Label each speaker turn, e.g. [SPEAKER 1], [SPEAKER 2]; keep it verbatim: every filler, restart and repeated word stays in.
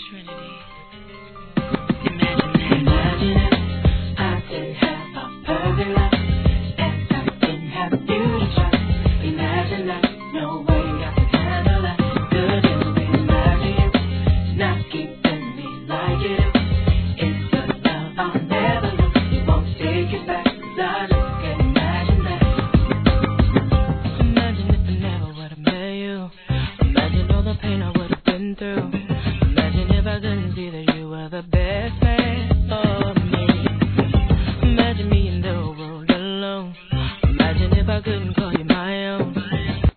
[SPEAKER 1] Trinity. Imagine that. Imagine if I didn't have a perfect life and I didn't have you to trust. Imagine that. No way I could handle that. Could you imagine you not keeping me like you do? It's the love I'll never lose. You won't take it back. 'Cause I just can't imagine that. Imagine if I never would have met you. Imagine all the pain I would have been through. Imagine if I couldn't see that you were the best.